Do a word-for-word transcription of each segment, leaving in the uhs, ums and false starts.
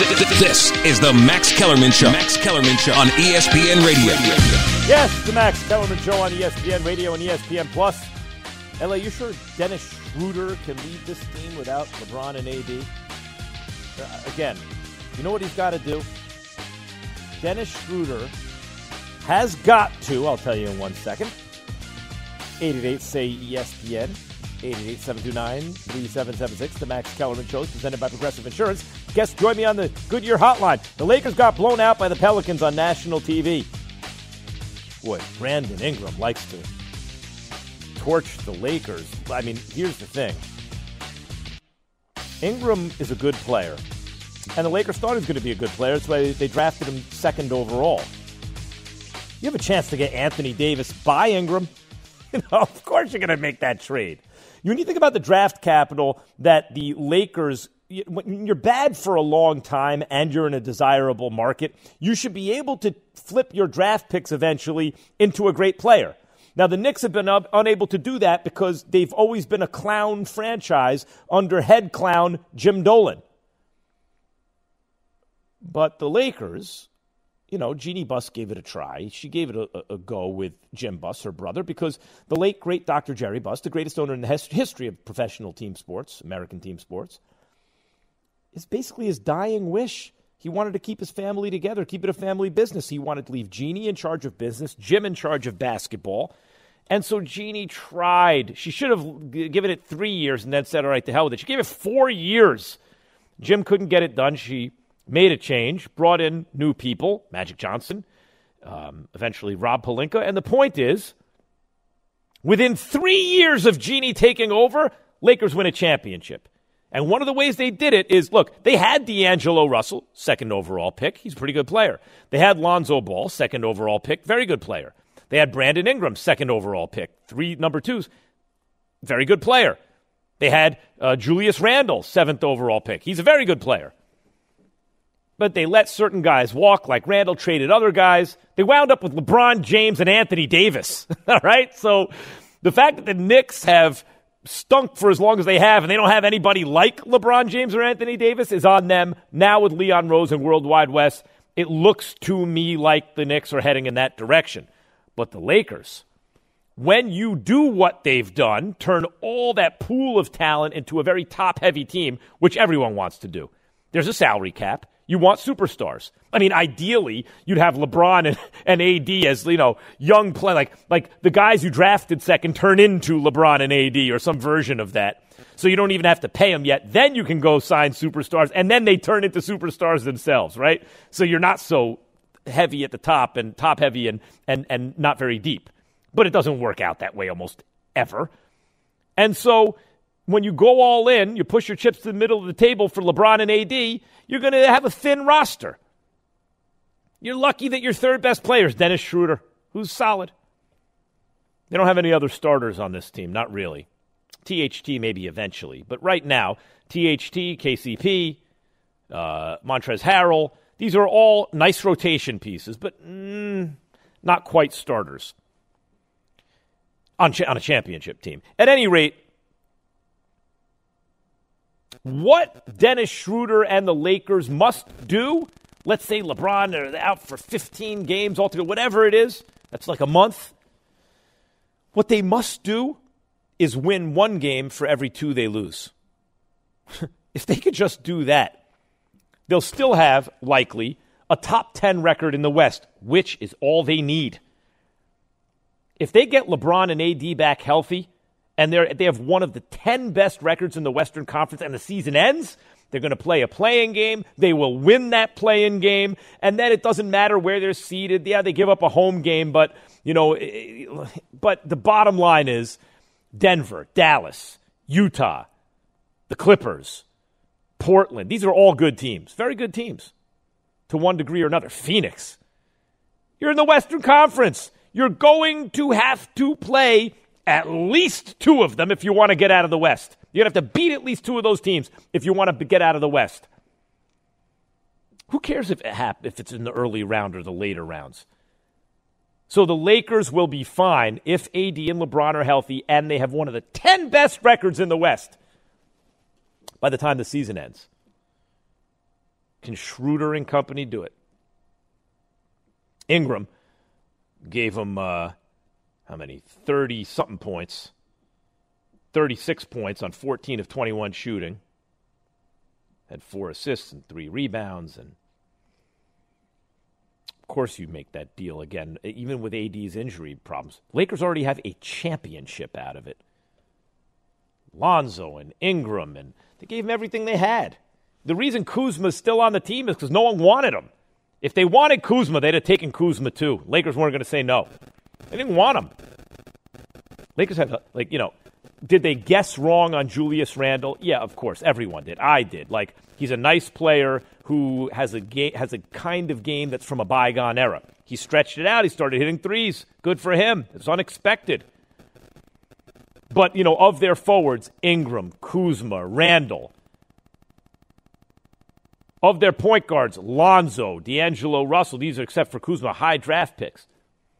This is the Max Kellerman Show. Max Kellerman Show on E S P N Radio. Yes, the Max Kellerman Show on E S P N Radio and E S P N Plus. L A, you sure Dennis Schroeder can lead this team without LeBron and A D? Uh, again, you know what he's got to do? Dennis Schroeder has got to, I'll tell you in one second, eight eight eight, say E S P N, eight eight eight, seven two nine, three seven seven six, the Max Kellerman Show is presented by Progressive Insurance. Guests, join me on the Goodyear Hotline. The Lakers got blown out by the Pelicans on national T V. Boy, Brandon Ingram likes to torch the Lakers. I mean, here's the thing. Ingram is a good player, and the Lakers thought he was going to be a good player. That's why they drafted him second overall. You have a chance to get Anthony Davis by Ingram. You know, of course you're going to make that trade. When you think about the draft capital that the Lakers, when you're bad for a long time and you're in a desirable market, you should be able to flip your draft picks eventually into a great player. Now, the Knicks have been up, unable to do that because they've always been a clown franchise under head clown Jim Dolan. But the Lakers, you know, Jeannie Buss gave it a try. She gave it a, a go with Jim Buss, her brother, because the late, great Doctor Jerry Buss, the greatest owner in the his- history of professional team sports, American team sports, is basically his dying wish. He wanted to keep his family together, keep it a family business. He wanted to leave Jeannie in charge of business, Jim in charge of basketball. And so Jeannie tried. She should have given it three years and then said, all right, to hell with it. She gave it four years. Jim couldn't get it done. She made a change, brought in new people, Magic Johnson, um, eventually Rob Pelinka. And the point is, within three years of Jeannie taking over, Lakers win a championship. And one of the ways they did it is, look, they had D'Angelo Russell, second overall pick. He's a pretty good player. They had Lonzo Ball, second overall pick, very good player. They had Brandon Ingram, second overall pick, three number twos, very good player. They had uh, Julius Randle, seventh overall pick. He's a very good player. But they let certain guys walk, like Randle traded other guys. They wound up with LeBron James and Anthony Davis, all right? So the fact that the Knicks have stunk for as long as they have and they don't have anybody like LeBron James or Anthony Davis is on them. Now with Leon Rose and World Wide West, it looks to me like the Knicks are heading in that direction. But the Lakers, when you do what they've done, turn all that pool of talent into a very top-heavy team, which everyone wants to do. There's a salary cap. You want superstars. I mean, ideally, you'd have LeBron and, and A D as, you know, young play, like like the guys you drafted second turn into LeBron and A D or some version of that. So you don't even have to pay them yet. Then you can go sign superstars, and then they turn into superstars themselves, right? So you're not so heavy at the top and top heavy and, and, and not very deep. But it doesn't work out that way almost ever. And so when you go all in, you push your chips to the middle of the table for LeBron and A D, you're going to have a thin roster. You're lucky that your third best player is Dennis Schroeder, who's solid. They don't have any other starters on this team, not really. T H T maybe eventually, but right now, T H T, K C P, uh, Montrezl Harrell, these are all nice rotation pieces, but mm, not quite starters on, cha- on a championship team. At any rate, what Dennis Schroeder and the Lakers must do, let's say LeBron are out for fifteen games altogether, whatever it is, that's like a month. What they must do is win one game for every two they lose. If they could just do that, they'll still have, likely, a top ten record in the West, which is all they need. If they get LeBron and A D back healthy, and they they have one of the ten best records in the Western Conference, and the season ends, they're going to play a play-in game. They will win that play-in game, and then it doesn't matter where they're seated. Yeah, they give up a home game, but you know, but the bottom line is Denver, Dallas, Utah, the Clippers, Portland. These are all good teams, very good teams, to one degree or another. Phoenix. You're in the Western Conference. You're going to have to play at least two of them if you want to get out of the West. You're going to have to beat at least two of those teams if you want to get out of the West. Who cares if it hap- if it's in the early round or the later rounds? So the Lakers will be fine if A D and LeBron are healthy and they have one of the ten best records in the West by the time the season ends. Can Schroeder and company do it? Ingram gave them, uh, how many? thirty-something points. thirty-six points on fourteen of twenty-one shooting. Had four assists and three rebounds. And, of course, you make that deal again, even with A D's injury problems. Lakers already have a championship out of it. Lonzo and Ingram, and they gave him everything they had. The reason Kuzma's still on the team is because no one wanted him. If they wanted Kuzma, they'd have taken Kuzma too. Lakers weren't going to say no. They didn't want him. Lakers have, like, you know, did they guess wrong on Julius Randle? Yeah, of course. Everyone did. I did. Like, he's a nice player who has a ga- has a kind of game that's from a bygone era. He stretched it out. He started hitting threes. Good for him. It's unexpected. But, you know, of their forwards, Ingram, Kuzma, Randle. Of their point guards, Lonzo, D'Angelo Russell. These are, except for Kuzma, high draft picks.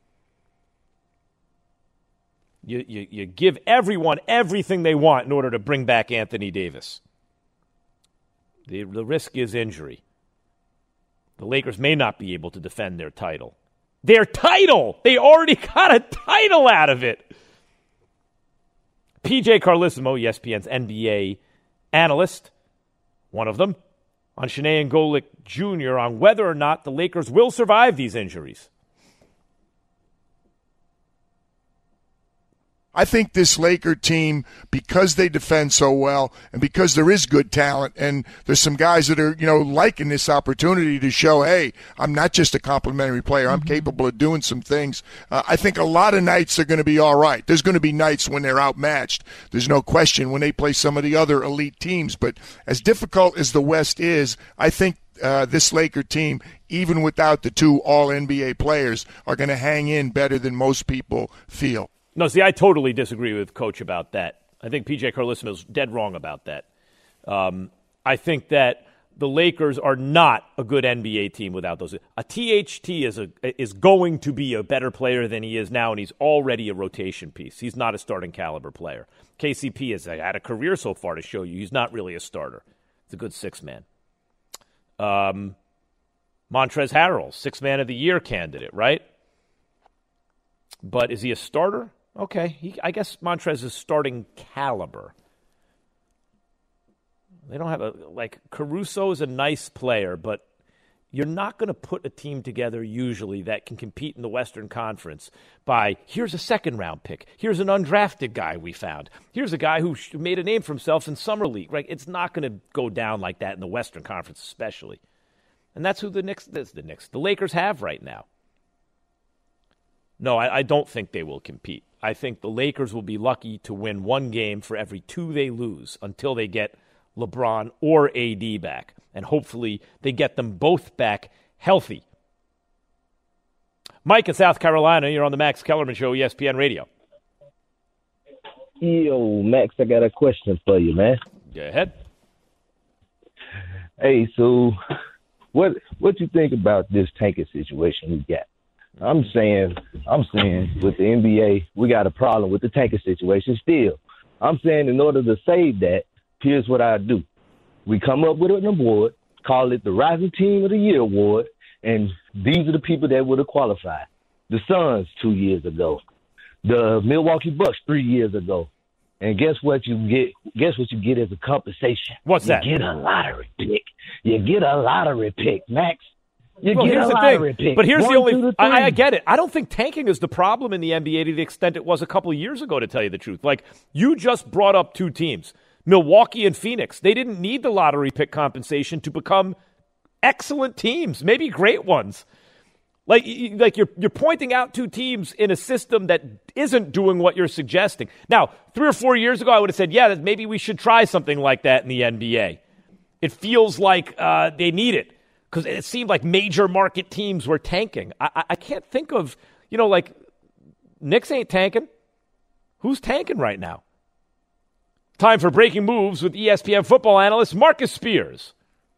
You, you, you give everyone everything they want in order to bring back Anthony Davis. The, the risk is injury. The Lakers may not be able to defend their title. Their title! They already got a title out of it! P J Carlesimo, E S P N's N B A analyst, one of them, on Shanae Golick Junior on whether or not the Lakers will survive these injuries. I think this Laker team, because they defend so well and because there is good talent and there's some guys that are, you know, liking this opportunity to show, hey, I'm not just a complimentary player. I'm mm-hmm. capable of doing some things. Uh, I think a lot of nights are going to be all right. There's going to be nights when they're outmatched. There's no question when they play some of the other elite teams. But as difficult as the West is, I think uh, this Laker team, even without the two all-N B A players, are going to hang in better than most people feel. No, see, I totally disagree with Coach about that. I think P J Carlesimo is dead wrong about that. Um, I think that the Lakers are not a good N B A team without those. A T H T is a is going to be a better player than he is now, and he's already a rotation piece. He's not a starting caliber player. K C P has had a career so far to show you he's not really a starter. He's a good six-man. Um, Montrezl Harrell, six-man of the year candidate, right? But is he a starter? Okay, he, I guess Montrez is starting caliber. They don't have a, like, Caruso is a nice player, but you're not going to put a team together usually that can compete in the Western Conference by, here's a second-round pick, here's an undrafted guy we found, here's a guy who made a name for himself in Summer League. Right? It's not going to go down like that in the Western Conference especially. And that's who the Knicks, that's the Knicks, the Lakers have right now. No, I, I don't think they will compete. I think the Lakers will be lucky to win one game for every two they lose until they get LeBron or A D back. And hopefully they get them both back healthy. Mike in South Carolina, you're on the Max Kellerman Show, E S P N Radio. Yo, Max, I got a question for you, man. Go ahead. Hey, so what what you think about this tanking situation we got? I'm saying, I'm saying with the N B A, we got a problem with the tanking situation still. I'm saying in order to save that, here's what I do. We come up with an award, call it the Rising Team of the Year Award, and these are the people that would have qualified. The Suns two years ago, the Milwaukee Bucks three years ago. And guess what you get? Guess what you get as a compensation? What's you that? You get a lottery pick. You get a lottery pick, Max. You well, get here's a the lottery thing. pick. But here's One, the only two, I, I get it. I don't think tanking is the problem in the N B A to the extent it was a couple of years ago, to tell you the truth. Like, you just brought up two teams, Milwaukee and Phoenix. They didn't need the lottery pick compensation to become excellent teams, maybe great ones. Like, like you're you're pointing out two teams in a system that isn't doing what you're suggesting. Now, three or four years ago, I would have said, yeah, maybe we should try something like that in the N B A. It feels like uh, they need it because it seemed like major market teams were tanking. I, I can't think of, you know, like, Knicks ain't tanking. Who's tanking right now? Time for Breaking Moves with E S P N football analyst Marcus Spears.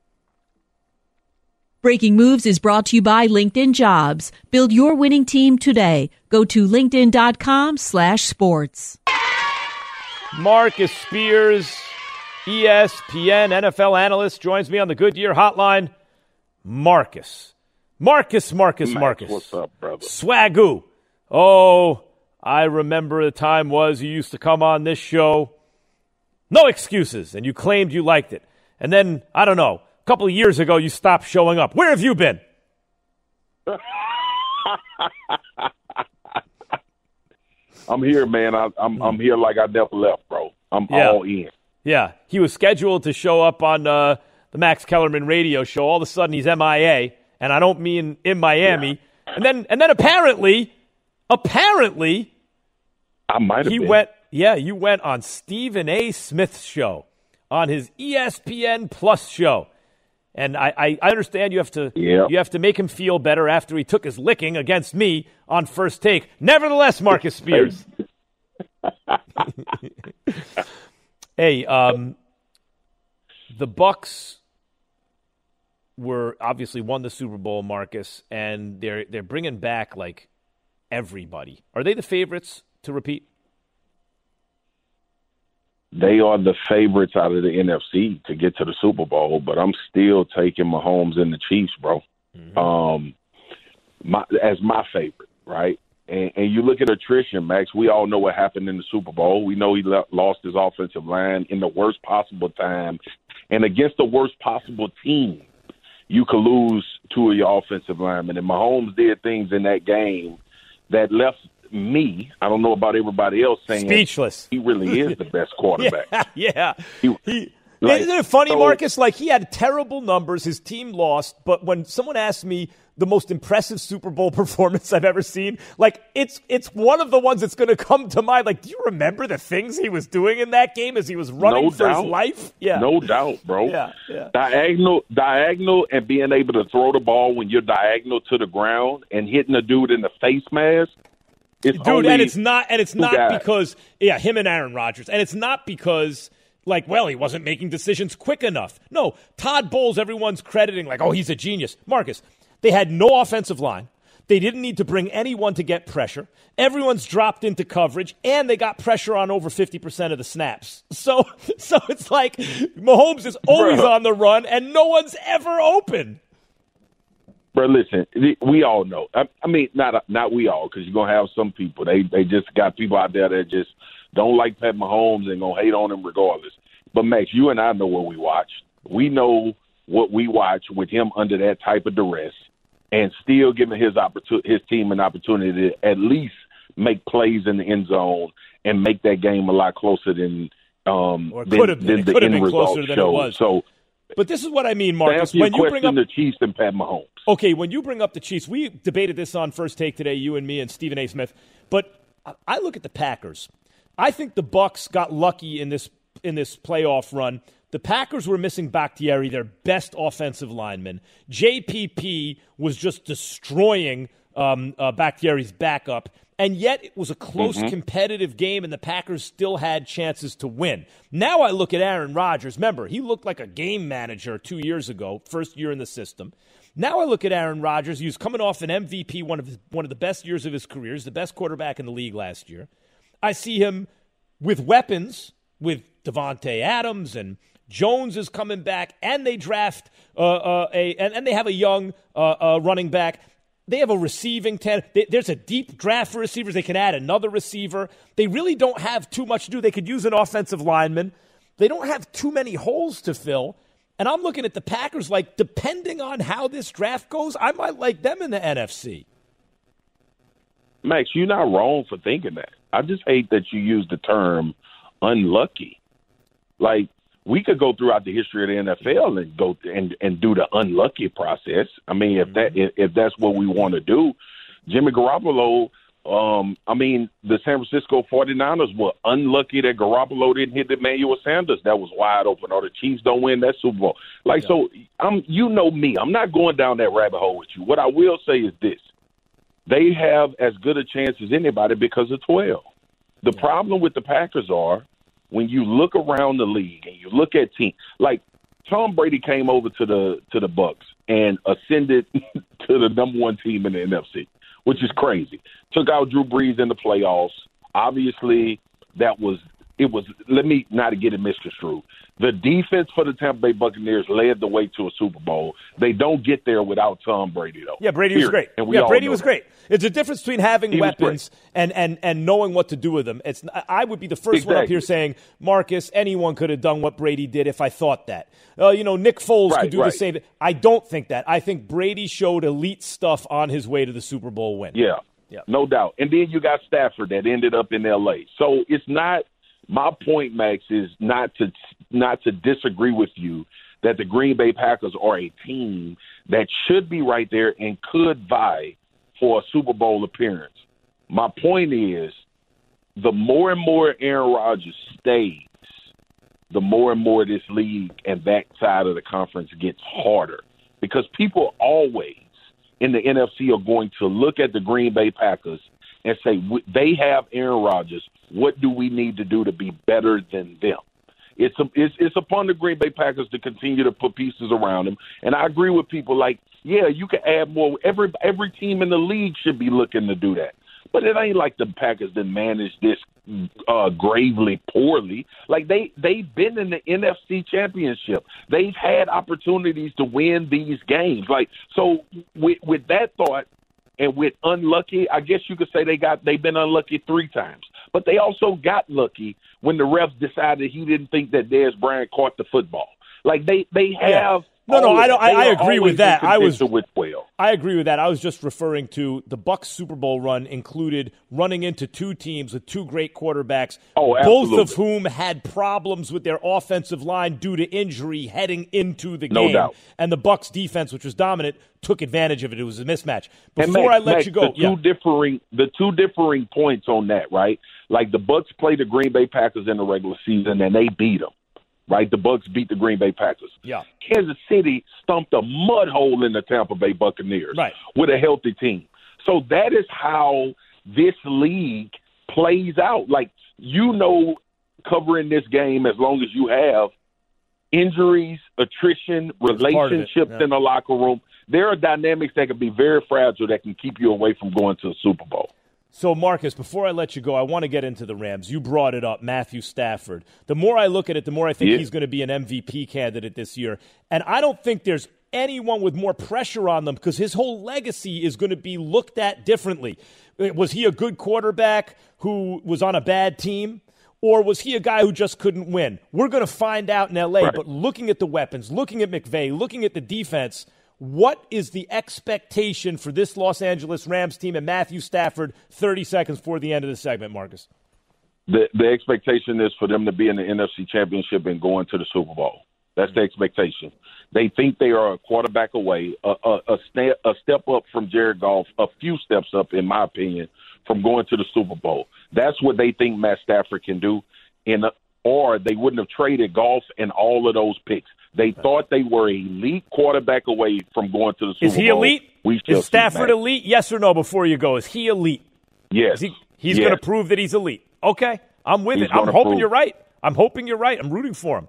Breaking Moves is brought to you by LinkedIn Jobs. Build your winning team today. Go to linkedin.com slash sports. Marcus Spears, E S P N N F L analyst, joins me on the Goodyear Hotline. Marcus. Marcus, Marcus, Max, Marcus. what's up, brother? Swagoo. Oh, I remember the time was you used to come on this show. No excuses, and you claimed you liked it. And then, I don't know, a couple of years ago, you stopped showing up. Where have you been? I'm here, man. I, I'm I'm here like I never left, bro. I'm Yeah. all in. Yeah, he was scheduled to show up on uh, the Max Kellerman radio show. All of a sudden, he's M I A, and I don't mean in Miami. Yeah. And then, and then apparently, apparently, I might have he been. went. Yeah, you went on Stephen A. Smith's show, on his E S P N Plus show, and I, I, I understand you have to Yep. you have to make him feel better after he took his licking against me on First Take. Nevertheless, Marcus Spears. Hey, um, the Bucks were obviously won the Super Bowl, Marcus, and they're they're bringing back like everybody. Are they the favorites to repeat? They are the favorites out of the N F C to get to the Super Bowl, but I'm still taking Mahomes and the Chiefs, bro. Mm-hmm. Um, my, as my favorite, right? And, and you look at attrition, Max. We all know what happened in the Super Bowl. We know he le- lost his offensive line in the worst possible time, and against the worst possible team, you could lose two of your offensive linemen. And Mahomes did things in that game that left me, I don't know about everybody else, saying speechless. He really is the best quarterback. yeah, yeah. He, he, like, isn't it funny, so, Marcus? Like, he had terrible numbers. His team lost. But when someone asked me the most impressive Super Bowl performance I've ever seen, like, it's it's one of the ones that's going to come to mind. Like, do you remember the things he was doing in that game as he was running no for doubt. his life? Yeah. No doubt, bro. Yeah, yeah. Diagonal, diagonal, and being able to throw the ball when you're diagonal to the ground and hitting a dude in the face mask. It's Dude, and it's not and it's not guys. because yeah, him and Aaron Rodgers. And it's not because like, well, he wasn't making decisions quick enough. No, Todd Bowles, everyone's crediting like, oh, he's a genius. Marcus, they had no offensive line. They didn't need to bring anyone to get pressure. Everyone's dropped into coverage, and they got pressure on over fifty percent of the snaps. So so it's like Mahomes is always Bruh. on the run, and no one's ever open. But listen, we all know. I, I mean, not not we all, because you're gonna have some people. They they just got people out there that just don't like Pat Mahomes and gonna hate on him regardless. But Max, you and I know what we watched. We know what we watch with him under that type of duress, and still giving his opportunity, his team an opportunity to at least make plays in the end zone and make that game a lot closer than um Or it than, could have been, than it the could have end been result closer than shows. it was. So. But this is what I mean, To Marcus. answer your When you bring question, up the Chiefs and Pat Mahomes. Okay, when you bring up the Chiefs, we debated this on First Take today, you and me and Stephen A. Smith. But I look at the Packers. I think the Bucks got lucky in this in this playoff run. The Packers were missing Bakhtiari, their best offensive lineman. J P P was just destroying um, uh, Bakhtiari's backup. And yet it was a close, mm-hmm. competitive game, and the Packers still had chances to win. Now I look at Aaron Rodgers. Remember, he looked like a game manager two years ago, first year in the system. Now I look at Aaron Rodgers. He was coming off an M V P, one of his, one of the best years of his career. He's the best quarterback in the league last year. I see him with weapons, with Devontae Adams, and Jones is coming back, and they draft uh, uh, a and, and they have a young uh, uh, running back. They have a receiving ten. There's a deep draft for receivers. They can add another receiver. They really don't have too much to do. They could use an offensive lineman. They don't have too many holes to fill. And I'm looking at the Packers like, depending on how this draft goes, I might like them in the N F C. Max, you're not wrong for thinking that. I just hate that you use the term unlucky. Like, we could go throughout the history of the N F L and go and and do the unlucky process. I mean, if that if, if that's what we want to do, Jimmy Garoppolo. Um, I mean, the San Francisco forty-niners were unlucky that Garoppolo didn't hit Emmanuel Sanders. That was wide open. Or the Chiefs don't win that Super Bowl. Like, yeah. so I'm, you know me. I'm not going down that rabbit hole with you. What I will say is this. They have as good a chance as anybody because of twelve. The yeah. problem with the Packers are when you look around the league and you look at teams, like Tom Brady came over to the to the Bucks and ascended to the number one team in the N F C, which is crazy. Took out Drew Brees in the playoffs. Obviously, that was it was, let me not get it misconstrued. The defense for the Tampa Bay Buccaneers led the way to a Super Bowl. They don't get there without Tom Brady, though. Yeah, Brady Period. was great. And we yeah, all Brady know was that. great. It's a difference between having He weapons and, and, and knowing what to do with them. It's I would be the first exactly. one up here saying, Marcus, anyone could have done what Brady did if I thought that. Uh, you know, Nick Foles right, could do right. the same. I don't think that. I think Brady showed elite stuff on his way to the Super Bowl win. Yeah, yeah. no doubt. And then you got Stafford that ended up in L A. So it's not – my point, Max, is not to not to disagree with you that the Green Bay Packers are a team that should be right there and could vie for a Super Bowl appearance. My point is the more and more Aaron Rodgers stays, the more and more this league and that side of the conference gets harder because people always in the N F C are going to look at the Green Bay Packers and say, they have Aaron Rodgers. What do we need to do to be better than them? It's, a, it's it's upon the Green Bay Packers to continue to put pieces around them. And I agree with people like, yeah, you can add more. Every every team in the league should be looking to do that. But it ain't like the Packers that manage this uh, gravely poorly. Like, they, they've been in the N F C Championship. They've had opportunities to win these games. Like, so with, with that thought and with unlucky, I guess you could say they got they've been unlucky three times. But they also got lucky when the refs decided he didn't think that Dez Bryant caught the football. Like, they, they have yeah. – No, no, I don't. I, I agree with that. I was. With well. I agree with that. I was just referring to the Bucs Super Bowl run included running into two teams with two great quarterbacks, oh, both of whom had problems with their offensive line due to injury heading into the no game. Doubt. And the Bucs defense, which was dominant, took advantage of it. It was a mismatch. Before Max, I let Max, you go, the two yeah. differing the two differing points on that, right? Like the Bucs played the Green Bay Packers in the regular season and they beat them. Right, the Bucs beat the Green Bay Packers. Yeah, Kansas City stumped a mud hole in the Tampa Bay Buccaneers. Right. With a healthy team. So that is how this league plays out. Like, you know, covering this game as long as you have, injuries, attrition, relationships yeah. in the locker room. There are dynamics that can be very fragile that can keep you away from going to the Super Bowl. So, Marcus, before I let you go, I want to get into the Rams. You brought it up, Matthew Stafford. The more I look at it, the more I think yeah. he's going to be an M V P candidate this year. And I don't think there's anyone with more pressure on them because his whole legacy is going to be looked at differently. Was he a good quarterback who was on a bad team? Or was he a guy who just couldn't win? We're going to find out in L A, right. But looking at the weapons, looking at McVay, looking at the defense, what is the expectation for this Los Angeles Rams team and Matthew Stafford? thirty seconds before the end of the segment, Marcus. The the expectation is for them to be in the N F C Championship and going to the Super Bowl. That's the expectation. They think they are a quarterback away, a, a, a, st- a step up from Jared Goff, a few steps up, in my opinion, from going to the Super Bowl. That's what they think Matt Stafford can do, and or they wouldn't have traded Goff and all of those picks. They thought they were an elite quarterback away from going to the Super Bowl. Is he Bowl. elite? We Is Stafford elite? Yes or no before you go? Is he elite? Yes. Is he, he's yes. going to prove that he's elite. Okay, I'm with he's it. I'm hoping prove. you're right. I'm hoping you're right. I'm rooting for him.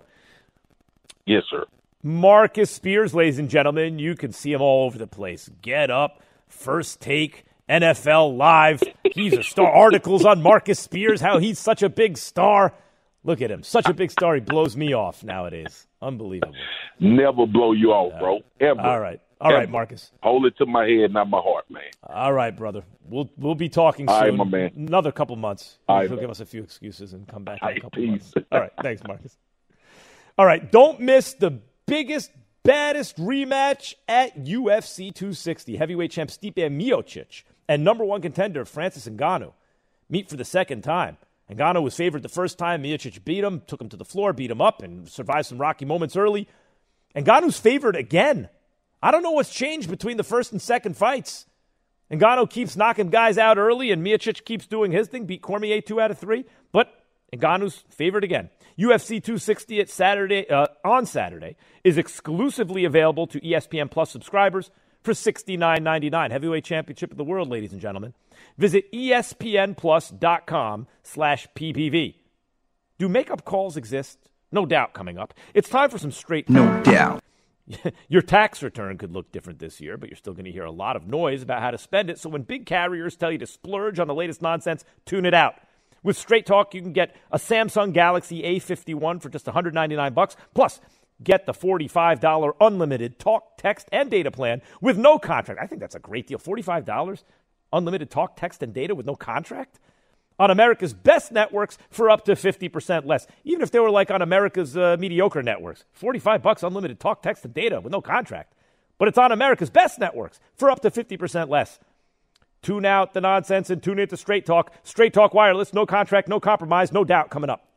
Yes, sir. Marcus Spears, ladies and gentlemen, you can see him all over the place. Get Up, First Take, N F L Live. He's a star. Articles on Marcus Spears, how he's such a big star. Look at him. Such a big star. He blows me off nowadays. Unbelievable. Never blow you off, bro. Ever. All right. All Ever. right, Marcus. Hold it to my head, not my heart, man. All right, brother. We'll we'll be talking soon. All right, my man. Another couple months. All He'll right, give us a few excuses and come back in All a right, couple peace. months. All right. Thanks, Marcus. All right. Don't miss the biggest, baddest rematch at U F C two sixty. Heavyweight champ Stipe Miocic and number one contender Francis Ngannou meet for the second time. Ngannou was favored the first time. Miocic beat him, took him to the floor, beat him up, and survived some rocky moments early. Ngannou's favored again. I don't know what's changed between the first and second fights. Ngannou keeps knocking guys out early, and Miocic keeps doing his thing, beat Cormier two out of three. But Ngannou's favored again. U F C two sixty at Saturday uh, on Saturday is exclusively available to E S P N Plus subscribers for sixty-nine ninety-nine. Heavyweight Championship of the World, ladies and gentlemen. Visit espnplus.com slash ppv. Do makeup calls exist? No doubt coming up. It's time for some straight No doubt. Your tax return could look different this year, but you're still going to hear a lot of noise about how to spend it. So when big carriers tell you to splurge on the latest nonsense, tune it out. With Straight Talk, you can get a Samsung Galaxy A fifty-one for just one hundred ninety-nine bucks. Plus, get the forty-five dollars unlimited talk, text, and data plan with no contract. I think that's a great deal. forty-five dollars unlimited talk, text, and data with no contract on America's best networks for up to fifty percent less. Even if they were like on America's uh, mediocre networks. forty-five bucks unlimited talk, text, and data with no contract. But it's on America's best networks for up to fifty percent less. Tune out the nonsense and tune into Straight Talk. Straight Talk Wireless, no contract, no compromise, no doubt coming up.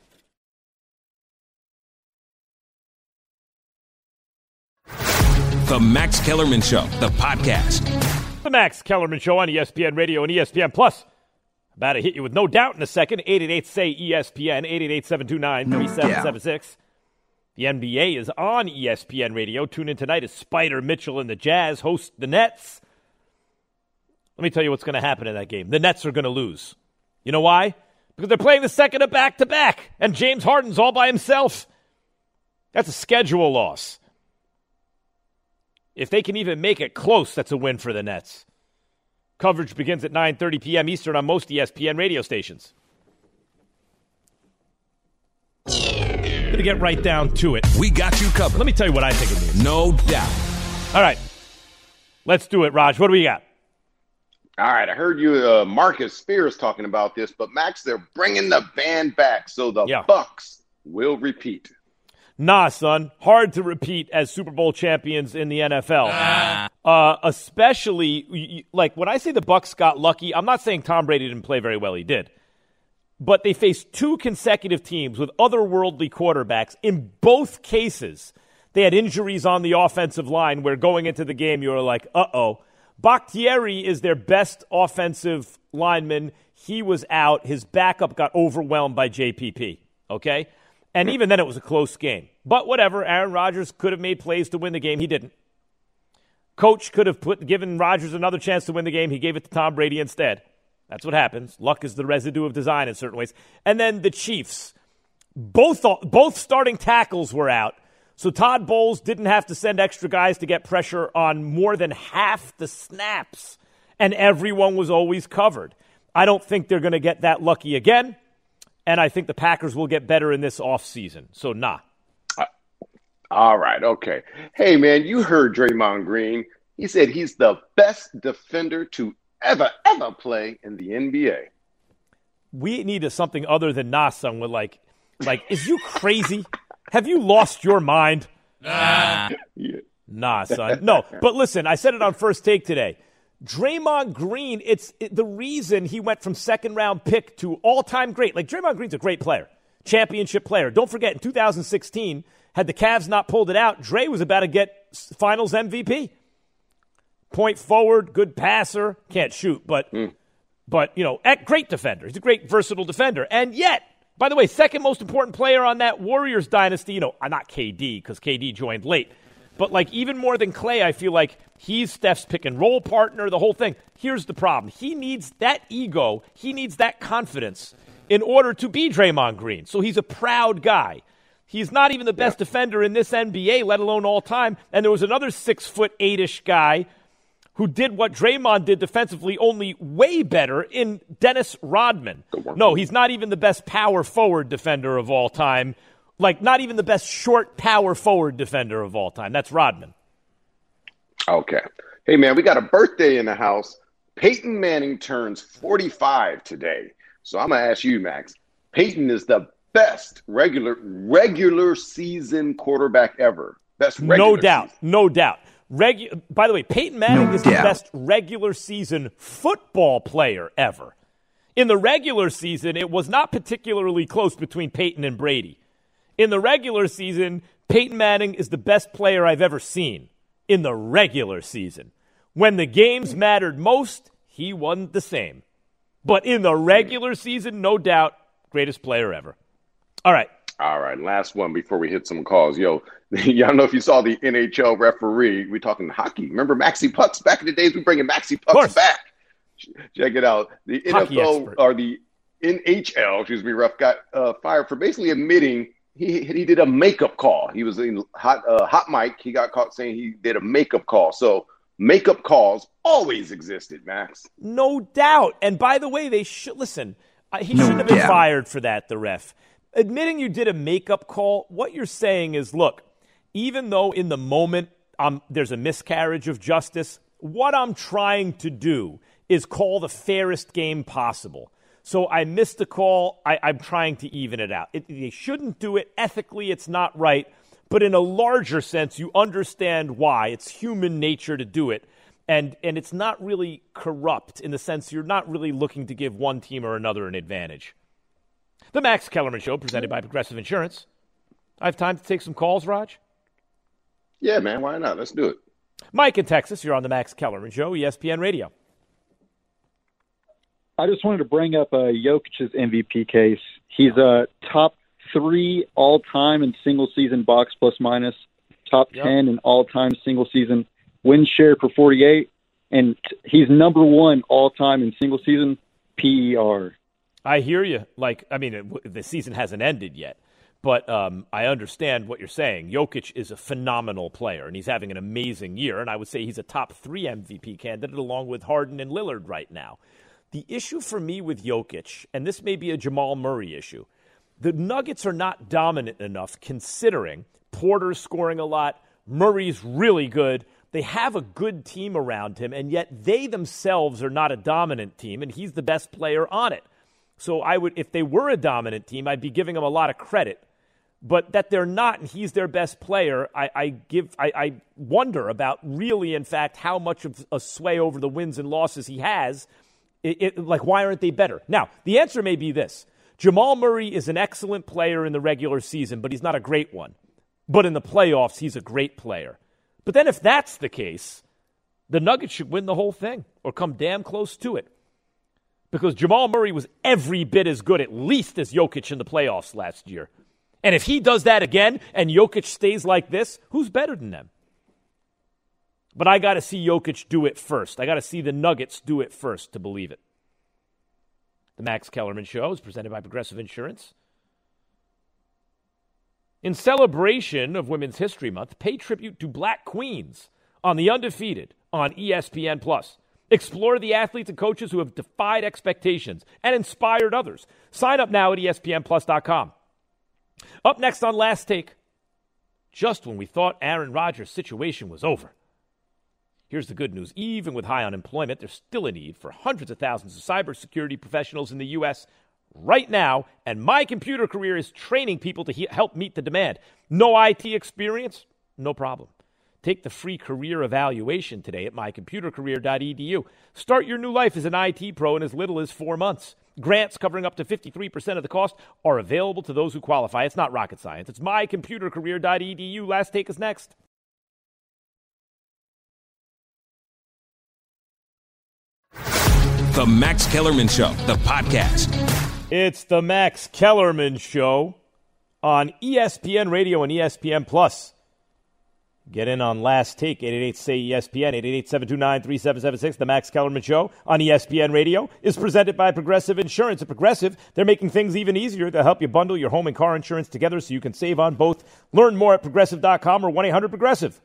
The Max Kellerman Show, the podcast. The Max Kellerman Show on E S P N Radio and E S P N Plus. About to hit you with no doubt in a second. eight eight eight, S A Y, E S P N, eight eight eight, seven two nine, three seven seven six. The N B A is on E S P N Radio. Tune in tonight as Spider Mitchell and the Jazz host the Nets. Let me tell you what's going to happen in that game. The Nets are going to lose. You know why? Because they're playing the second of back-to-back, and James Harden's all by himself. That's a schedule loss. If they can even make it close, that's a win for the Nets. Coverage begins at nine thirty p.m. Eastern on most E S P N radio stations. Going to get right down to it. We got you covered. Let me tell you what I think it means. No doubt. All right. Let's do it, Raj. What do we got? All right, I heard you, uh, Marcus Spears, talking about this, but Max, they're bringing the band back, so the yeah. Bucks will repeat. Nah, son, hard to repeat as Super Bowl champions in the N F L. Ah. Uh, especially, like, when I say the Bucks got lucky, I'm not saying Tom Brady didn't play very well. He did. But they faced two consecutive teams with otherworldly quarterbacks. In both cases, they had injuries on the offensive line where going into the game, you were like, uh-oh. Bakhtiari is their best offensive lineman. He was out. His backup got overwhelmed by J P P, okay? And even then it was a close game. But whatever, Aaron Rodgers could have made plays to win the game. He didn't. Coach could have put given Rodgers another chance to win the game. He gave it to Tom Brady instead. That's what happens. Luck is the residue of design in certain ways. And then the Chiefs. Both, both starting tackles were out. So Todd Bowles didn't have to send extra guys to get pressure on more than half the snaps. And everyone was always covered. I don't think they're going to get that lucky again. And I think the Packers will get better in this offseason. So, nah. Uh, all right, okay. Hey, man, you heard Draymond Green. He said he's the best defender to ever, ever play in the N B A. We need a, something other than nah, son. We're like, like, is you crazy? Have you lost your mind? Nah. Yeah. Nah, son. No, but listen, I said it on First Take today. Draymond Green, it's it, the reason he went from second-round pick to all-time great. Like, Draymond Green's a great player, championship player. Don't forget, in two thousand sixteen, had the Cavs not pulled it out, Dre was about to get Finals M V P. Point forward, good passer, can't shoot, but, mm. but you know, great defender. He's a great, versatile defender. And yet, by the way, second most important player on that Warriors dynasty, you know, not K D, because K D joined late. But, like, even more than Clay, I feel like he's Steph's pick-and-roll partner, the whole thing. Here's the problem. He needs that ego. He needs that confidence in order to be Draymond Green. So he's a proud guy. He's not even the best yeah. defender in this N B A, let alone all time. And there was another six-foot-eight-ish guy who did what Draymond did defensively, only way better, in Dennis Rodman. No, he's not even the best power forward defender of all time. Like, not even the best short power forward defender of all time. That's Rodman. Okay. Hey, man, we got a birthday in the house. Peyton Manning turns forty-five today. So I'm going to ask you, Max. Peyton is the best regular regular season quarterback ever. Best regular No doubt. Season. No doubt. Regu- By the way, Peyton Manning no is doubt. the best regular season football player ever. In the regular season, it was not particularly close between Peyton and Brady. In the regular season, Peyton Manning is the best player I've ever seen in the regular season. When the games mattered most, he wasn't the same. But in the regular season, no doubt, greatest player ever. All right. All right, last one before we hit some calls. Yo, I don't know if you saw the N H L referee. We're talking hockey. Remember Maxi Pucks? Back in the days, we bringing Maxi Pucks back. Check it out. The hockey N F L, expert. Or the N H L, excuse me, Ruff, got uh, fired for basically admitting He he did a makeup call. He was in hot uh, hot mic. He got caught saying he did a makeup call. So makeup calls always existed, Max. No doubt. And by the way, they should listen. He shouldn't have been yeah. fired for that, the ref. Admitting you did a makeup call, what you're saying is, look, even though in the moment um, there's a miscarriage of justice, what I'm trying to do is call the fairest game possible. So I missed the call. I, I'm trying to even it out. It, they shouldn't do it. Ethically, it's not right. But in a larger sense, you understand why. It's human nature to do it. And and it's not really corrupt in the sense you're not really looking to give one team or another an advantage. The Max Kellerman Show, presented by Progressive Insurance. I have time to take some calls, Raj? Yeah, man. Why not? Let's do it. Mike in Texas, you're on the Max Kellerman Show, E S P N Radio. I just wanted to bring up uh, Jokic's M V P case. He's a top three all-time in single-season box plus minus, top yep. ten in all-time single-season win share per forty-eight, and he's number one all-time in single-season P E R. I hear you. Like, I mean, it, the season hasn't ended yet, but um, I understand what you're saying. Jokic is a phenomenal player, and he's having an amazing year, and I would say he's a top three M V P candidate along with Harden and Lillard right now. The issue for me with Jokic, and this may be a Jamal Murray issue, the Nuggets are not dominant enough considering Porter's scoring a lot, Murray's really good. They have a good team around him, and yet they themselves are not a dominant team, and he's the best player on it. So I would, if they were a dominant team, I'd be giving them a lot of credit. But that they're not, and he's their best player, I, I give, I, I wonder about really, in fact, how much of a sway over the wins and losses he has. It, it, like, why aren't they better? Now, the answer may be this. Jamal Murray is an excellent player in the regular season, but he's not a great one. But in the playoffs, he's a great player. But then if that's the case, the Nuggets should win the whole thing or come damn close to it. Because Jamal Murray was every bit as good, at least, as Jokic in the playoffs last year. And if he does that again and Jokic stays like this, who's better than them? But I got to see Jokic do it first. I got to see the Nuggets do it first to believe it. The Max Kellerman Show is presented by Progressive Insurance. In celebration of Women's History Month, pay tribute to Black Queens on The Undefeated on E S P N plus. Explore the athletes and coaches who have defied expectations and inspired others. Sign up now at E S P N plus dot com. Up next on Last Take, just when we thought Aaron Rodgers' situation was over. Here's the good news. Even with high unemployment, there's still a need for hundreds of thousands of cybersecurity professionals in the U S right now, and My Computer Career is training people to he- help meet the demand. No I T experience? No problem. Take the free career evaluation today at my computer career dot e d u. Start your new life as an I T pro in as little as four months. Grants covering up to fifty-three percent of the cost are available to those who qualify. It's not rocket science. It's my computer career dot e d u. Last Take is next. The Max Kellerman Show, the podcast. It's the Max Kellerman Show on E S P N Radio and E S P N Plus. Get in on Last Take, eight eight eight, S A Y, E S P N, eight eight eight, seven two nine, three seven seven six. The Max Kellerman Show on E S P N Radio is presented by Progressive Insurance. At Progressive, they're making things even easier to help you bundle your home and car insurance together so you can save on both. Learn more at progressive dot com or one eight hundred progressive.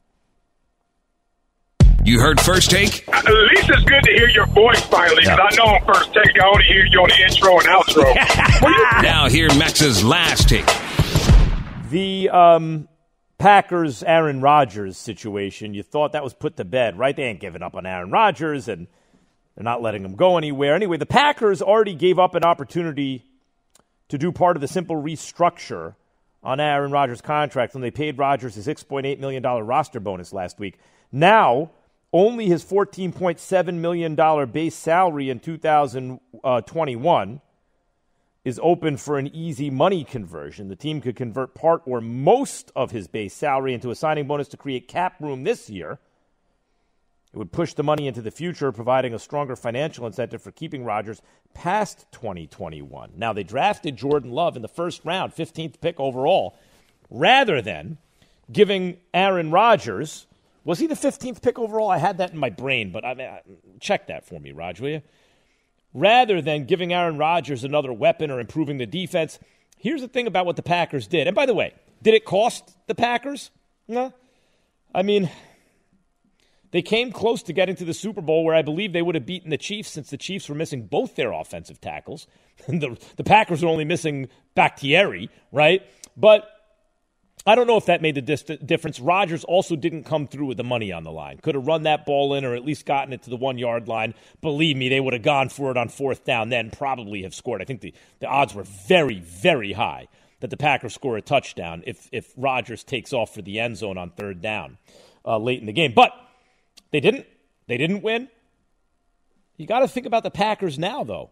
You heard First Take? At least it's good to hear your voice finally, because I know on First Take I only hear you on the intro and outro. Now hear Max's Last Take. The um, Packers Aaron Rodgers situation, you thought that was put to bed, right? They ain't giving up on Aaron Rodgers, and they're not letting him go anywhere. Anyway, the Packers already gave up an opportunity to do part of the simple restructure on Aaron Rodgers' contract when they paid Rodgers his six point eight million dollars roster bonus last week. Now, only his fourteen point seven million dollars base salary in two thousand twenty-one is open for an easy money conversion. The team could convert part or most of his base salary into a signing bonus to create cap room this year. It would push the money into the future, providing a stronger financial incentive for keeping Rodgers past twenty twenty-one. Now, they drafted Jordan Love in the first round, fifteenth pick overall, rather than giving Aaron Rodgers... Was he the fifteenth pick overall? I had that in my brain, but I mean, check that for me, Raj, will you? Rather than giving Aaron Rodgers another weapon or improving the defense, here's the thing about what the Packers did. And by the way, did it cost the Packers? No. I mean, They came close to getting to the Super Bowl where I believe they would have beaten the Chiefs since the Chiefs were missing both their offensive tackles. the, the Packers were only missing Bakhtiari, right? But I don't know if that made the dis- difference. Rodgers also didn't come through with the money on the line. Could have run that ball in or at least gotten it to the one-yard line. Believe me, they would have gone for it on fourth down, then probably have scored. I think the, the odds were very, very high that the Packers score a touchdown if, if Rodgers takes off for the end zone on third down uh, late in the game. But they didn't. They didn't win. You got to think about the Packers now, though.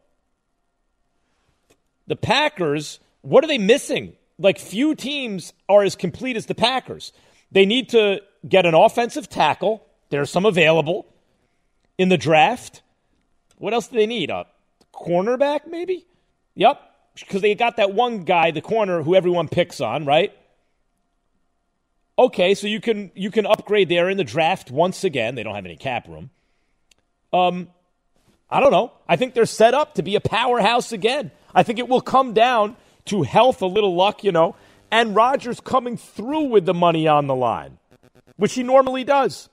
The Packers, what are they missing? Like, few teams are as complete as the Packers. They need to get an offensive tackle. There's some available in the draft. What else do they need? A cornerback, maybe? Yep, because they got that one guy, the corner, who everyone picks on, right? Okay, so you can you can upgrade there in the draft once again. They don't have any cap room. Um, I don't know. I think they're set up to be a powerhouse again. I think it will come down to health, a little luck, you know, and Rodgers coming through with the money on the line, which he normally does.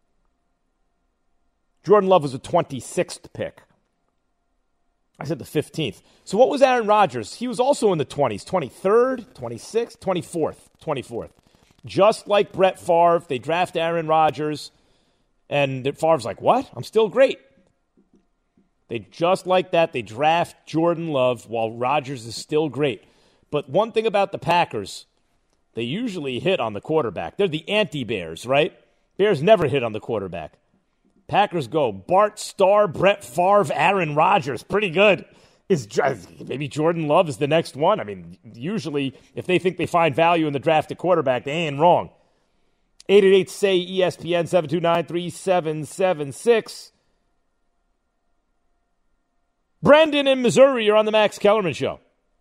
Jordan Love was a twenty-sixth pick. I said the fifteenth. So what was Aaron Rodgers? He was also in the twenties, twenty-third, twenty-sixth, twenty-fourth, twenty-fourth. Just like Brett Favre, they draft Aaron Rodgers, and Favre's like, what? I'm still great. They just like that, they draft Jordan Love while Rodgers is still great. But one thing about the Packers, they usually hit on the quarterback. They're the anti-Bears, right? Bears never hit on the quarterback. Packers go Bart Starr, Brett Favre, Aaron Rodgers. Pretty good. Is maybe Jordan Love is the next one. I mean, usually if they think they find value in the draft at quarterback, they ain't wrong. eight eight eight, S A Y, E S P N, seven two nine, three seven seven six. Brendan in Missouri, you're on the Max Kellerman Show.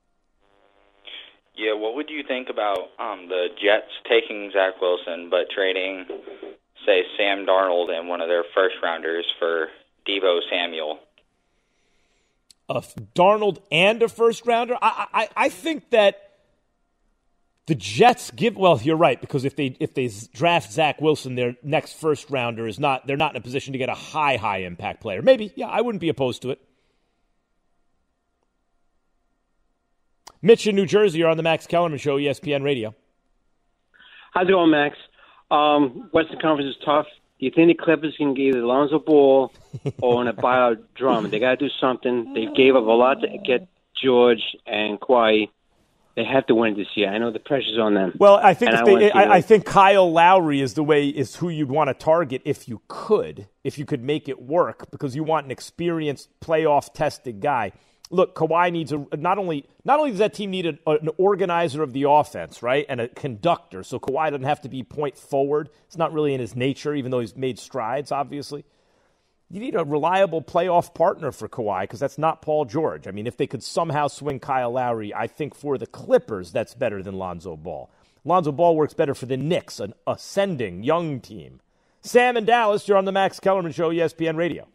Yeah, what would you think about um, the Jets taking Zach Wilson but trading, say, Sam Darnold and one of their first-rounders for Deebo Samuel? A Darnold and a first-rounder? I, I, I think that the Jets give – well, you're right, because if they if they draft Zach Wilson, their next first-rounder is not – they're not in a position to get a high, high-impact player. Maybe, yeah, I wouldn't be opposed to it. Mitch in New Jersey, you're on the Max Kellerman Show, E S P N Radio. How's it going, Max? Um, Western Conference is tough. Do you think the Clippers can get either Lonzo Ball or in a buyout Drummond? They got to do something. They gave up a lot to get George and Kawhi. They have to win this year. I know the pressure's on them. Well, I think if I, they, I, I think Kyle Lowry is the way is who you'd want to target if you could, if you could make it work, because you want an experienced playoff-tested guy. Look, Kawhi needs a not only not only does that team need a, an organizer of the offense, right, and a conductor, so Kawhi doesn't have to be point forward. It's not really in his nature, even though he's made strides, obviously. You need a reliable playoff partner for Kawhi because that's not Paul George. I mean, if they could somehow swing Kyle Lowry, I think for the Clippers, that's better than Lonzo Ball. Lonzo Ball works better for the Knicks, an ascending young team. Sam in Dallas, you're on the Max Kellerman Show, E S P N Radio.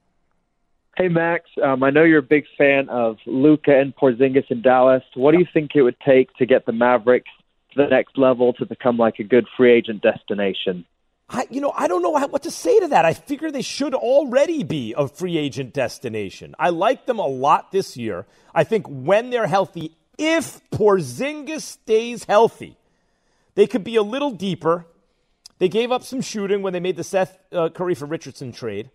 Hey, Max. Um, I know you're a big fan of Luka and Porzingis in Dallas. What do you think it would take to get the Mavericks to the next level to become like a good free agent destination? I, you know, I don't know what to say to that. I figure they should already be a free agent destination. I like them a lot this year. I think when they're healthy, if Porzingis stays healthy, they could be a little deeper. They gave up some shooting when they made the Seth uh, Curry for Richardson trade.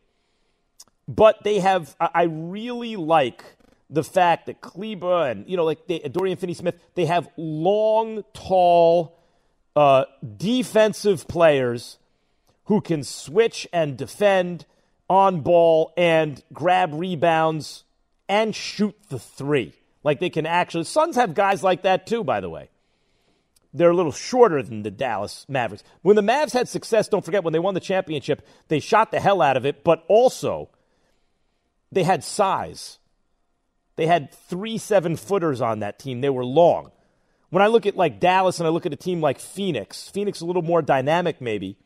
But they have, I really like the fact that Kleber and, you know, like they, Dorian Finney-Smith, they have long, tall, uh, defensive players who can switch and defend on ball and grab rebounds and shoot the three. Like they can actually, Suns have guys like that too, by the way. They're a little shorter than the Dallas Mavericks. When the Mavs had success, don't forget, when they won the championship, they shot the hell out of it, but also they had size. They had three seven-footers on that team. They were long. When I look at like Dallas and I look at a team like Phoenix, Phoenix a little more dynamic maybe,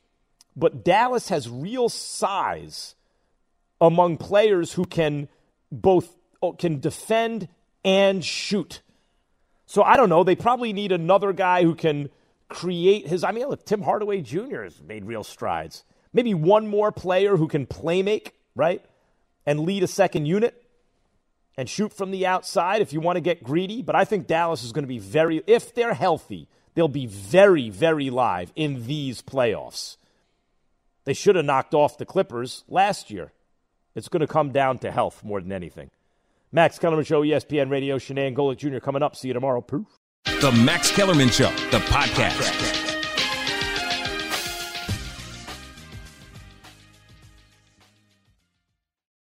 but Dallas has real size among players who can both can defend and shoot. So I don't know. They probably need another guy who can create his. I mean, look, Tim Hardaway Junior has made real strides. Maybe one more player who can play make, right, and lead a second unit and shoot from the outside if you want to get greedy. But I think Dallas is going to be very, if they're healthy, they'll be very, very live in these playoffs. They should have knocked off the Clippers last year. It's going to come down to health more than anything. Max Kellerman Show, E S P N Radio, Shanann Golick Junior coming up. See you tomorrow. Poof. The Max Kellerman Show, the podcast.